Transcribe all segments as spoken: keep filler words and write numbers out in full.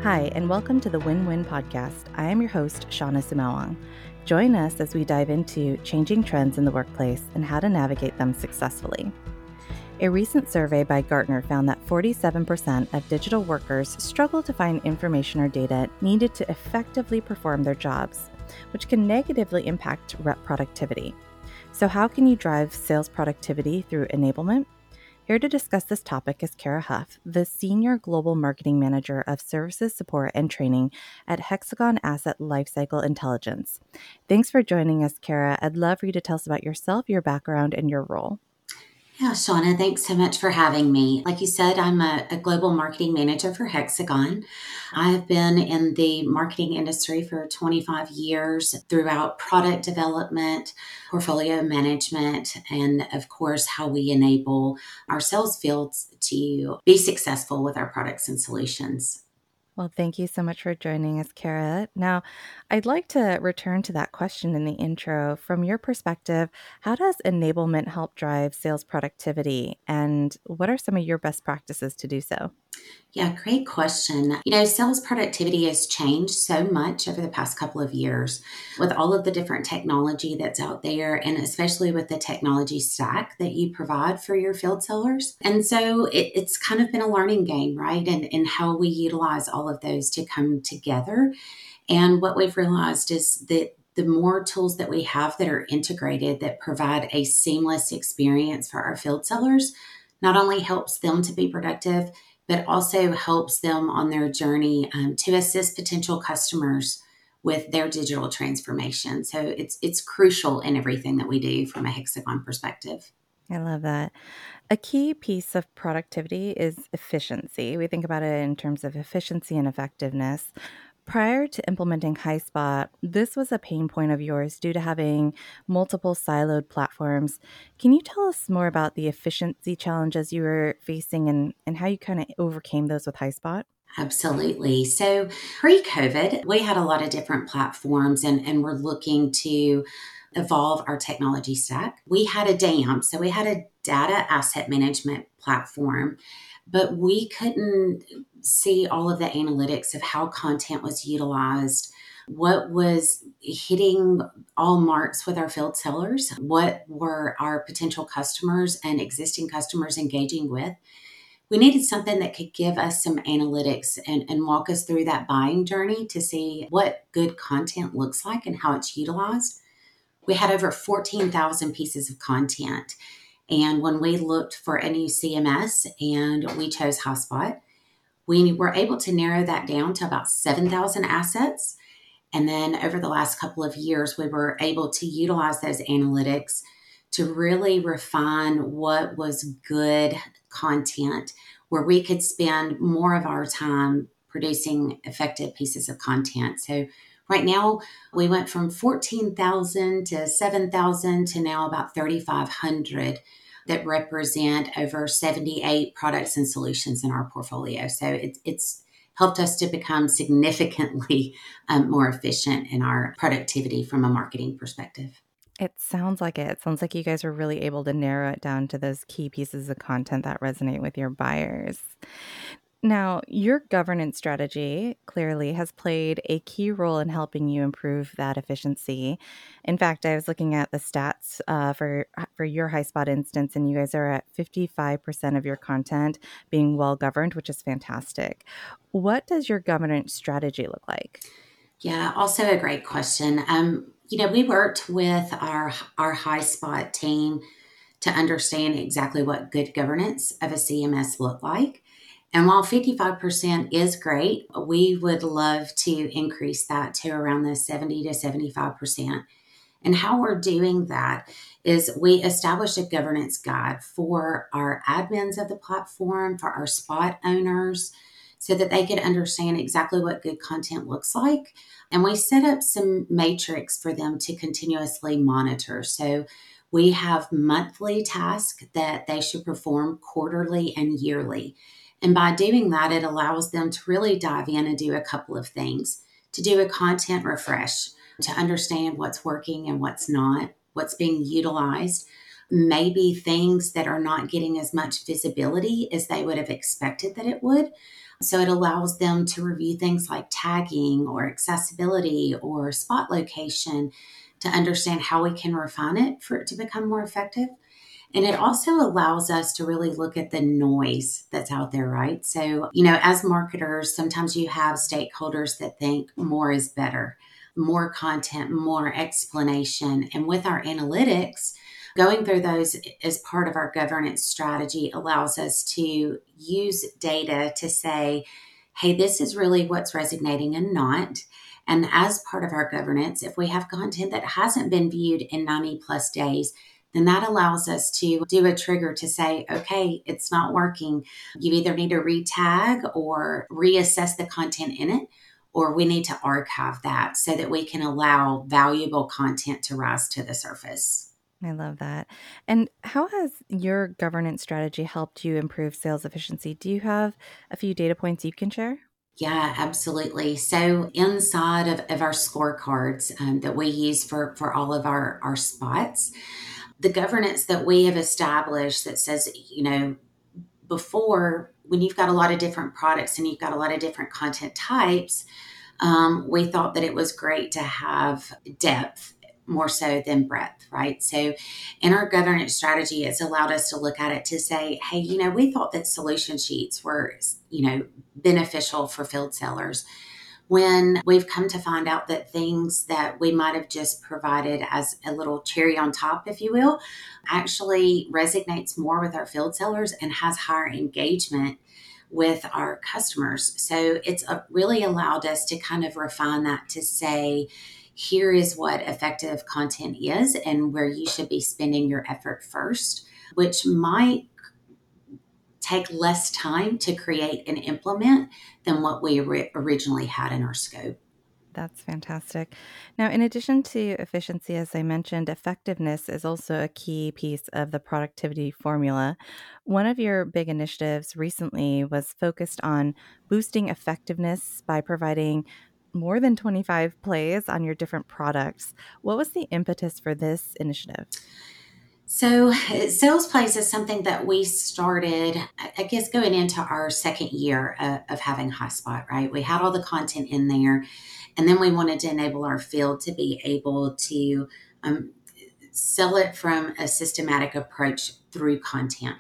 Hi, and welcome to the Win-Win Podcast. I am your host, Shauna Sumawang. Join us as we dive into changing trends in the workplace and how to navigate them successfully. A recent survey by Gartner found that forty-seven percent of digital workers struggle to find information or data needed to effectively perform their jobs, which can negatively impact rep productivity. So how can you drive sales productivity through enablement? Here to discuss this topic is Kara Huff, the Senior Global Marketing Manager of Services Support and Training at Hexagon Asset Lifecycle Intelligence. Thanks for joining us, Kara. I'd love for you to tell us about yourself, your background, and your role. Yeah, Shauna, thanks so much for having me. Like you said, I'm a, a global marketing manager for Hexagon. I have been in the marketing industry for twenty-five years throughout product development, portfolio management, and of course, how we enable our sales fields to be successful with our products and solutions. Well, thank you so much for joining us, Kara. Now, I'd like to return to that question in the intro. From your perspective, how does enablement help drive sales productivity? And what are some of your best practices to do so? Yeah, great question. You know, sales productivity has changed so much over the past couple of years with all of the different technology that's out there, and especially with the technology stack that you provide for your field sellers. And so it, it's kind of been a learning game, right? And, and how we utilize all of those to come together. And what we've realized is that the more tools that we have that are integrated, that provide a seamless experience for our field sellers, not only helps them to be productive, but also helps them on their journey um, to assist potential customers with their digital transformation. So it's it's crucial in everything that we do from a Hexagon perspective. I love that. A key piece of productivity is efficiency. We think about it in terms of efficiency and effectiveness. Prior to implementing HighSpot, this was a pain point of yours due to having multiple siloed platforms. Can you tell us more about the efficiency challenges you were facing and, and how you kind of overcame those with HighSpot? Absolutely. So pre-COVID, we had a lot of different platforms and, and we're looking to evolve our technology stack. We had a D A M, so we had a data asset management platform, but we couldn't see all of the analytics of how content was utilized, what was hitting all marks with our field sellers, what were our potential customers and existing customers engaging with. We needed something that could give us some analytics and, and walk us through that buying journey to see what good content looks like and how it's utilized. We had over fourteen thousand pieces of content. And when we looked for a new C M S and we chose HighSpot, we were able to narrow that down to about seven thousand assets. And then over the last couple of years, we were able to utilize those analytics to really refine what was good content, where we could spend more of our time producing effective pieces of content. So right now, we went from fourteen thousand to seven thousand to now about thirty-five hundred that represent over seventy-eight products and solutions in our portfolio. So it's, it's helped us to become significantly um, more efficient in our productivity from a marketing perspective. It sounds like it. It sounds like you guys were really able to narrow it down to those key pieces of content that resonate with your buyers. Now, your governance strategy clearly has played a key role in helping you improve that efficiency. In fact, I was looking at the stats uh, for for your HighSpot instance, and you guys are at fifty-five percent of your content being well governed, which is fantastic. What does your governance strategy look like? Yeah, also a great question. Um, you know, we worked with our our HighSpot team to understand exactly what good governance of a C M S looked like. And while fifty-five percent is great, we would love to increase that to around the seventy to seventy-five percent. And how we're doing that is we established a governance guide for our admins of the platform, for our spot owners, so that they could understand exactly what good content looks like. And we set up some matrix for them to continuously monitor. So we have monthly tasks that they should perform quarterly and yearly. And by doing that, it allows them to really dive in and do a couple of things, to do a content refresh, to understand what's working and what's not, what's being utilized. maybe things that are not getting as much visibility as they would have expected that it would. So it allows them to review things like tagging or accessibility or spot location to understand how we can refine it for it to become more effective. And it also allows us to really look at the noise that's out there, right? So, you know, as marketers, sometimes you have stakeholders that think more is better, more content, more explanation. And with our analytics, going through those as part of our governance strategy allows us to use data to say, hey, this is really what's resonating and not. And as part of our governance, if we have content that hasn't been viewed in ninety plus days, then that allows us to do a trigger to say, okay, it's not working. You either need to re-tag or reassess the content in it, or we need to archive that so that we can allow valuable content to rise to the surface. I love that. And how has your governance strategy helped you improve sales efficiency? Do you have a few data points you can share? Yeah, absolutely. So inside of, of our scorecards um, that we use for, for all of our, our spots, the governance that we have established that says, you know, before, when you've got a lot of different products and you've got a lot of different content types, um, we thought that it was great to have depth more so than breadth, right? So in our governance strategy, it's allowed us to look at it to say, hey, you know, we thought that solution sheets were, you know, beneficial for field sellers, when we've come to find out that things that we might have just provided as a little cherry on top, if you will, actually resonates more with our field sellers and has higher engagement with our customers. So it's a, really allowed us to kind of refine that to say, here is what effective content is and where you should be spending your effort first, which might take less time to create and implement than what we ri- originally had in our scope. That's fantastic. Now, in addition to efficiency, as I mentioned, effectiveness is also a key piece of the productivity formula. One of your big initiatives recently was focused on boosting effectiveness by providing more than twenty-five plays on your different products. What was the impetus for this initiative? So, sales plays is something that we started, I guess, going into our second year of, of having HighSpot, right? We had all the content in there, and then we wanted to enable our field to be able to um, sell it from a systematic approach through content.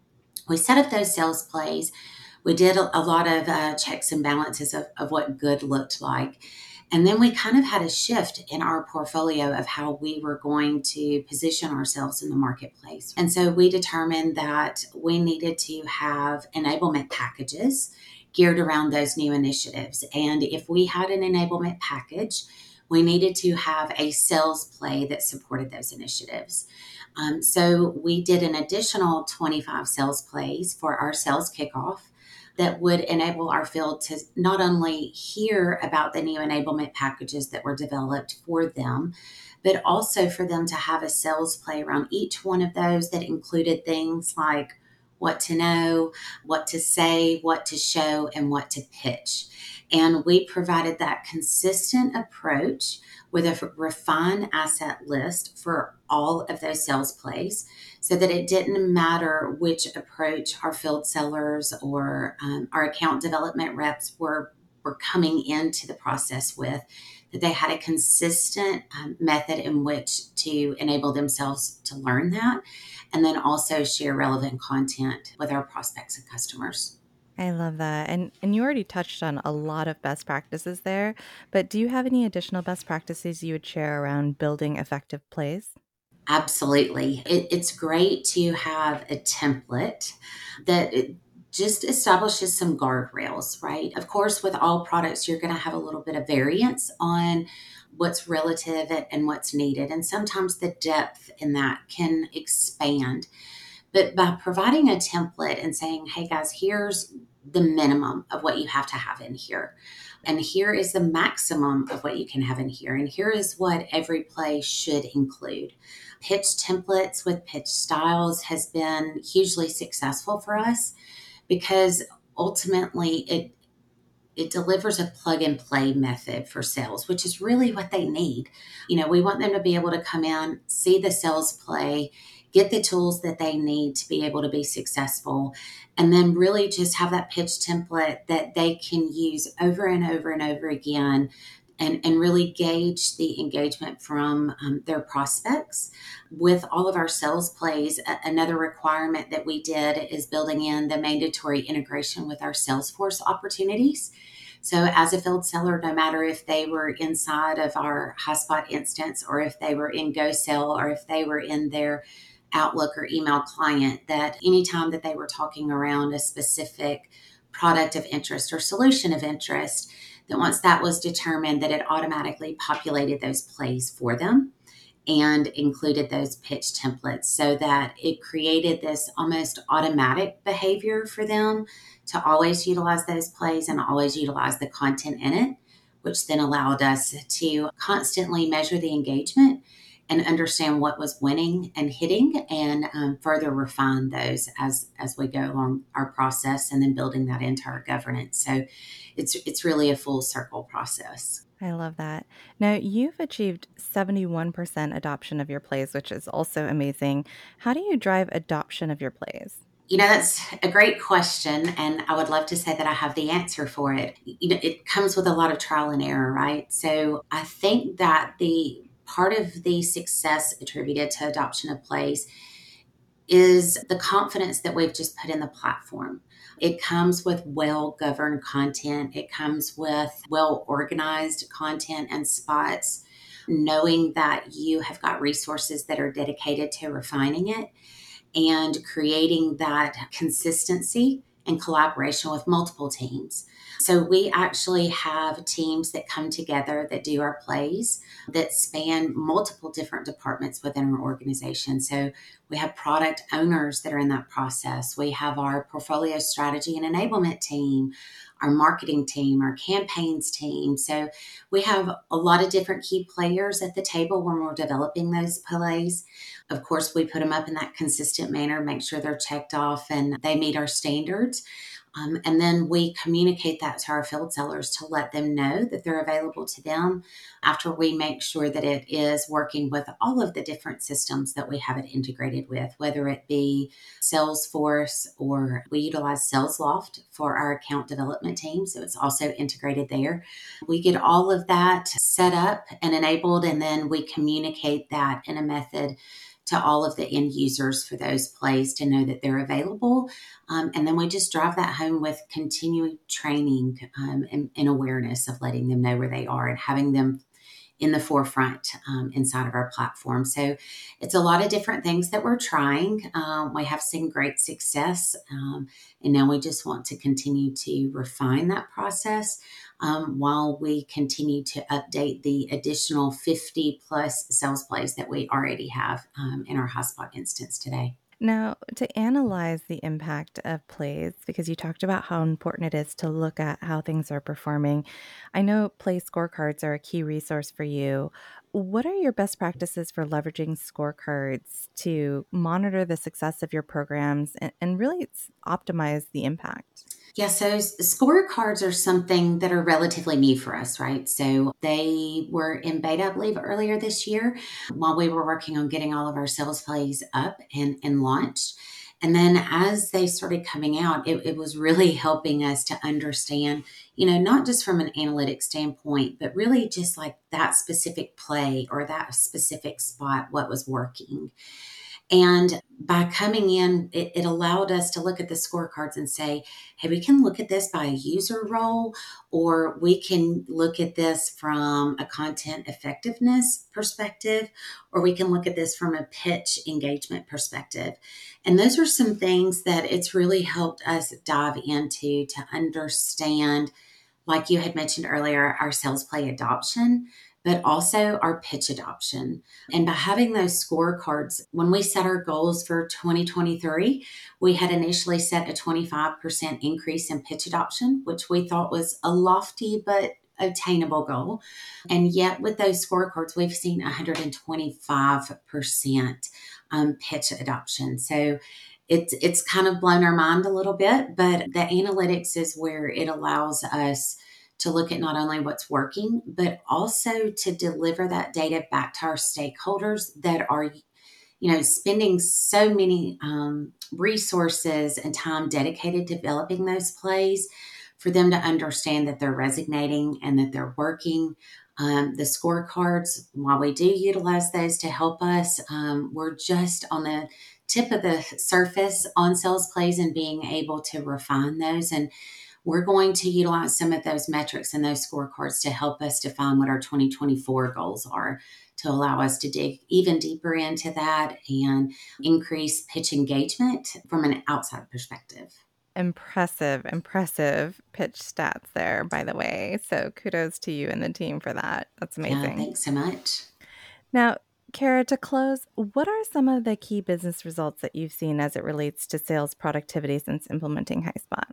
We set up those sales plays. We did a, a lot of uh, checks and balances of, of what good looked like. And then we kind of had a shift in our portfolio of how we were going to position ourselves in the marketplace. And so we determined that we needed to have enablement packages geared around those new initiatives. And if we had an enablement package, we needed to have a sales play that supported those initiatives. Um, so we did an additional twenty-five sales plays for our sales kickoff that would enable our field to not only hear about the new enablement packages that were developed for them, but also for them to have a sales play around each one of those that included things like what to know, what to say, what to show, and what to pitch. And we provided that consistent approach with a refined asset list for all of those sales plays so that it didn't matter which approach our field sellers or um, our account development reps were, were coming into the process with, that they had a consistent um, method in which to enable themselves to learn that and then also share relevant content with our prospects and customers. I love that. And and you already touched on a lot of best practices there, but do you have any additional best practices you would share around building effective plays? Absolutely. It, it's great to have a template that it just establishes some guardrails, right? Of course, with all products, you're going to have a little bit of variance on what's relative and what's needed. And sometimes the depth in that can expand. But by providing a template and saying, hey guys, here's the minimum of what you have to have in here. And here is the maximum of what you can have in here. And here is what every play should include. Pitch templates with pitch styles has been hugely successful for us because ultimately it it delivers a plug and play method for sales, which is really what they need. You know, we want them to be able to come in, see the sales play, get the tools that they need to be able to be successful, and then really just have that pitch template that they can use over and over and over again, and, and really gauge the engagement from um, their prospects. With all of our sales plays, a- another requirement that we did is building in the mandatory integration with our Salesforce opportunities. So as a field seller, no matter if they were inside of our HighSpot instance, or if they were in GoSell, or if they were in their Outlook or email client, that anytime that they were talking around a specific product of interest or solution of interest, that once that was determined, that it automatically populated those plays for them and included those pitch templates, so that it created this almost automatic behavior for them to always utilize those plays and always utilize the content in it, which then allowed us to constantly measure the engagement and understand what was winning and hitting, and um, further refine those as as we go along our process, and then building that into our governance. So it's it's really a full circle process. I love that. Now, you've achieved seventy-one percent adoption of your plays, which is also amazing. How do you drive adoption of your plays? You know, that's a great question, and I would love to say that I have the answer for it. You know, it comes with a lot of trial and error, right? So I think that the part of the success attributed to adoption of plays is the confidence that we've just put in the platform. It comes with well governed content, it comes with well organized content and spots, knowing that you have got resources that are dedicated to refining it and creating that consistency and collaboration with multiple teams. So we actually have teams that come together that do our plays that span multiple different departments within our organization. So we have product owners that are in that process. We have our portfolio strategy and enablement team, our marketing team, our campaigns team. So we have a lot of different key players at the table when we're developing those plays. Of course, we put them up in that consistent manner, make sure they're checked off and they meet our standards. Um, and then we communicate that to our field sellers to let them know that they're available to them, after we make sure that it is working with all of the different systems that we have it integrated with, whether it be Salesforce, or we utilize SalesLoft for our account development team. So it's also integrated there. We get all of that set up and enabled, and then we communicate that in a method to all of the end users for those plays to know that they're available. Um, and then we just drive that home with continuing training um, and, and awareness of letting them know where they are and having them in the forefront um, inside of our platform. So it's a lot of different things that we're trying. Um, we have seen great success, um, and now we just want to continue to refine that process um, while we continue to update the additional fifty plus sales plays that we already have um, in our HighSpot instance today. Now, to analyze the impact of plays, because you talked about how important it is to look at how things are performing, I know play scorecards are a key resource for you. What are your best practices for leveraging scorecards to monitor the success of your programs and, and really s- optimize the impact? Yeah, so s- scorecards are something that are relatively new for us, right? So they were in beta, I believe, earlier this year while we were working on getting all of our sales plays up and, and launched. And then as they started coming out, it, it was really helping us to understand, you know, not just from an analytics standpoint, but really just like that specific play or that specific spot, what was working. And by coming in, it, it allowed us to look at the scorecards and say, hey, we can look at this by a user role, or we can look at this from a content effectiveness perspective, or we can look at this from a pitch engagement perspective. And those are some things that it's really helped us dive into to understand, like you had mentioned earlier, our sales play adoption, but also our pitch adoption. And by having those scorecards, when we set our goals for twenty twenty-three, we had initially set a twenty-five percent increase in pitch adoption, which we thought was a lofty but attainable goal. And yet with those scorecards, we've seen one hundred twenty-five percent um, pitch adoption. So it's, it's kind of blown our mind a little bit, but the analytics is where it allows us to look at not only what's working, but also to deliver that data back to our stakeholders that are you know, spending so many um, resources and time dedicated to developing those plays for them to understand that they're resonating and that they're working. Um, the scorecards, while we do utilize those to help us, um, we're just on the tip of the surface on sales plays and being able to refine those. And we're going to utilize some of those metrics and those scorecards to help us define what our twenty twenty-four goals are, to allow us to dig even deeper into that and increase pitch engagement from an outside perspective. Impressive, impressive pitch stats there, by the way. So kudos to you and the team for that. That's amazing. Yeah, thanks so much. Now, Kara, to close, what are some of the key business results that you've seen as it relates to sales productivity since implementing HighSpot?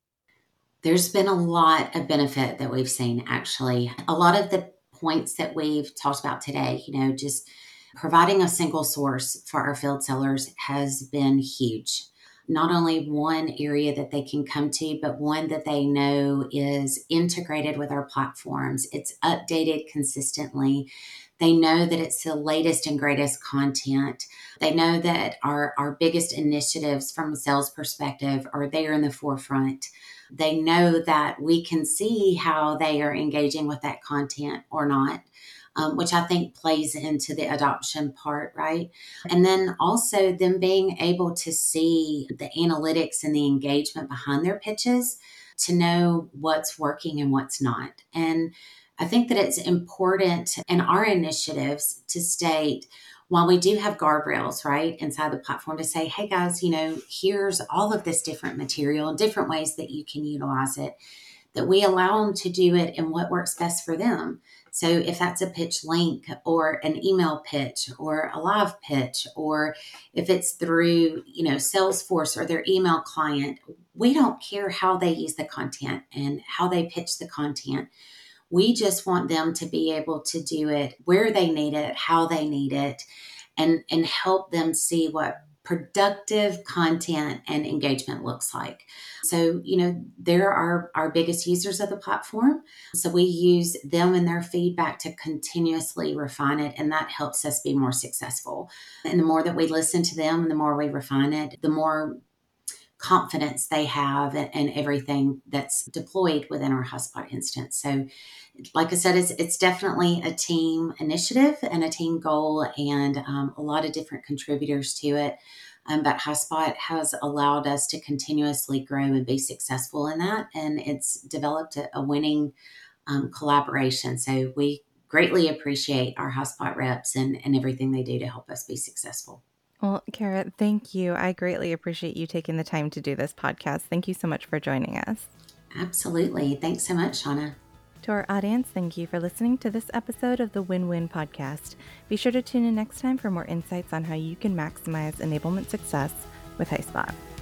There's been a lot of benefit that we've seen, actually. A lot of the points that we've talked about today, you know, just providing a single source for our field sellers has been huge. Not only one area that they can come to, but one that they know is integrated with our platforms. It's updated consistently. They know that it's the latest and greatest content. They know that our, our biggest initiatives from a sales perspective are there in the forefront. They know that we can see how they are engaging with that content or not, um, which I think plays into the adoption part, right? And then also them being able to see the analytics and the engagement behind their pitches to know what's working and what's not. And I think that it's important in our initiatives to state, while we do have guardrails, right, inside the platform to say, hey guys, you know, here's all of this different material and different ways that you can utilize it, that we allow them to do it in what works best for them. So if that's a pitch link or an email pitch or a live pitch, or if it's through, you know, Salesforce or their email client, we don't care how they use the content and how they pitch the content. We just want them to be able to do it where they need it, how they need it, and, and help them see what productive content and engagement looks like. So, you know, they're our, our biggest users of the platform. So we use them and their feedback to continuously refine it, and that helps us be more successful. And the more that we listen to them and the more we refine it, the more confidence they have in everything that's deployed within our HighSpot instance. So like I said, it's, it's definitely a team initiative and a team goal, and um, a lot of different contributors to it. Um, but HighSpot has allowed us to continuously grow and be successful in that. And it's developed a, a winning um, collaboration. So we greatly appreciate our HighSpot reps and, and everything they do to help us be successful. Well, Kara, thank you. I greatly appreciate you taking the time to do this podcast. Thank you so much for joining us. Absolutely. Thanks so much, Shauna. To our audience, thank you for listening to this episode of the Win-Win Podcast. Be sure to tune in next time for more insights on how you can maximize enablement success with HighSpot.